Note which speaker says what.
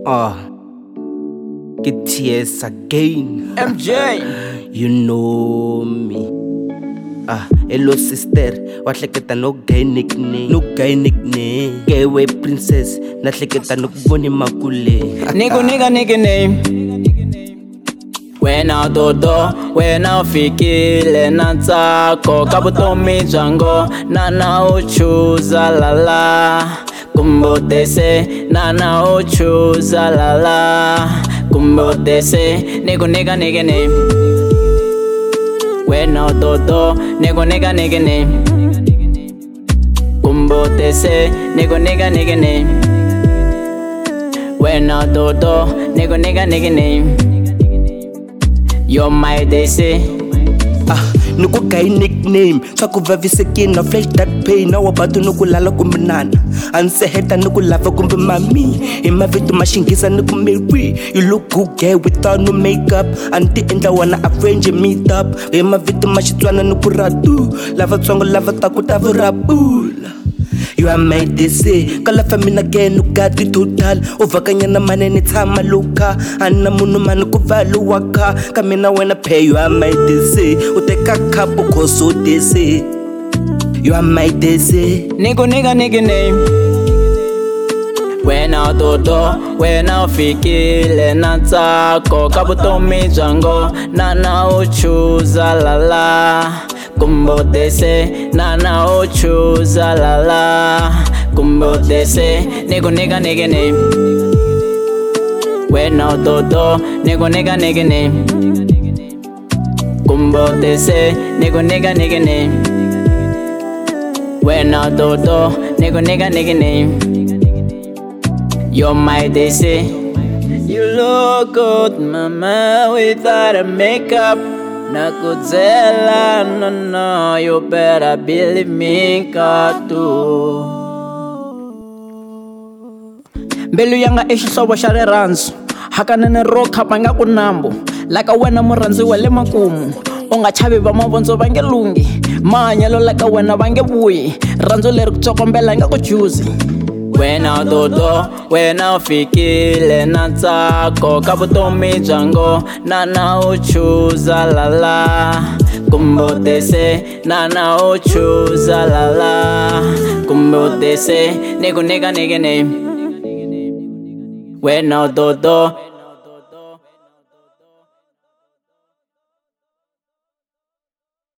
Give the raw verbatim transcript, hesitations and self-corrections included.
Speaker 1: Ah, get tears again.
Speaker 2: M J,
Speaker 1: You know me. Ah, hello sister, wahleketa no gay nickname, no gay nickname. Gateway princess, nahleketa no kuboni makule.
Speaker 2: Niku nigga nickname. Wena dodo, wena ufikile na ntsako kavutomi byango nana uchuza lala kumbotese nana uchuza lala kumbotese niku nigga nickname. Wena dodo, niku nigga nickname. Kumbotese niku nigga nickname. Wena dodo, niku nigga nickname. You're my Daisy.
Speaker 1: Ah, nuku gay nickname. Swaku vavisekini na flash that pain. Na wabatu nuku lala kumbe nana. Anseheta nuku lava kumbe mami. Ima vitu mashingisa nuku Mary. You look good gay without no makeup. Anti enda wana arrange meet up. Ima vitu mashitwana nuku ratu. Lava tsongo lava taku tavu rabula. You are my D C, kala famina genu gadi total. Ovakanya na manene tama luka. Anna munu manu kuvalu waka. Kamina wena pay, you are my D C. Uteka kapu koso D C. You are my D C.
Speaker 2: Niku nigga nickname. Wena dodo, wena ufikile na ntsako kavutomi byango nana uchuza lala kumbotese nana uchuza lala kumbotese niku nigga nickname. Wena dodo, niku nigga nickname. Kumbotese niku nigga nickname. Wena dodo, niku nigga nickname. You're my Daisy. You look good, mama, without a makeup. Nakudzela, no, no, you better believe me, katu. Mbelu yanga exihlovo xa rirhandzu hakanene ro khapa nga ku nambu laka wena murhandzi wa le makumu u nga chavi va mavondzo va nge lungi mahanyelo laka wena va nge vuyi rhandzu leri ku tsokombela nga ku juzi. Wena dodo, wena ufikile na ntsako kavutomi byango nana uchuza lala kumbotese nana uchuza lala kumbotese niku nigga nickname. Wena dodo,